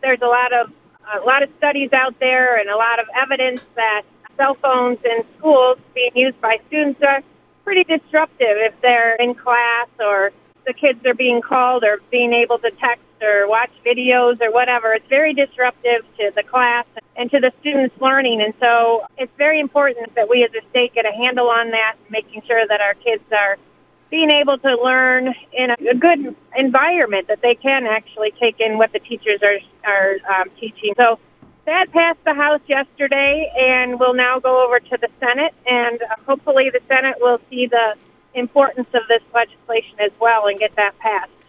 there's a lot of studies out there and a lot of evidence that cell phones in schools being used by students are pretty disruptive if they're in class or the kids are being called or being able to text or watch videos or whatever. It's very disruptive to the class and to the students' learning. And so it's very important that we as a state get a handle on that, making sure that our kids are being able to learn in a good environment, that they can actually take in what the teachers are teaching. So that passed the House yesterday and will now go over to the Senate, and hopefully the Senate will see the importance of this legislation as well and get that passed.